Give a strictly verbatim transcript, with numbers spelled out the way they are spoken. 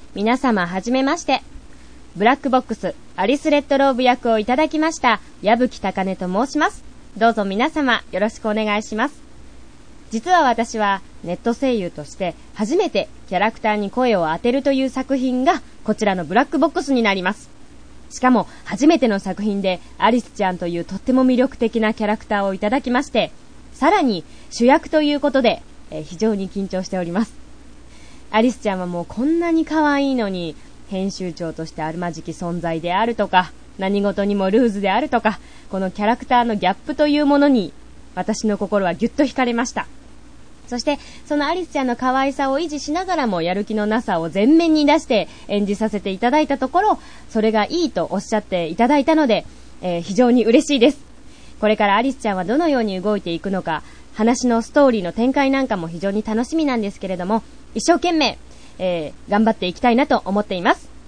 皆様はじめまして。ブラックボックスアリス・レッドローブ役をいただきました矢吹高音と申します。どうぞ皆様よろしくお願いします。実は私はネット声優として初めてキャラクターに声を当てるという作品がこちらのブラックボックスになります。しかも初めての作品でアリスちゃんというとっても魅力的なキャラクターをいただきまして、さらに主役ということで、えー、非常に緊張しております。アリスちゃんはもうこんなに可愛いのに、編集長としてあるまじき存在であるとか、何事にもルーズであるとか、このキャラクターのギャップというものに私の心はぎゅっと惹かれました。そしてそのアリスちゃんの可愛さを維持しながらもやる気のなさを前面に出して演じさせていただいたところ、それがいいとおっしゃっていただいたので、えー、非常に嬉しいです。これからアリスちゃんはどのように動いていくのか、話のストーリーの展開なんかも非常に楽しみなんですけれども、一生懸命、えー、頑張っていきたいなと思っています。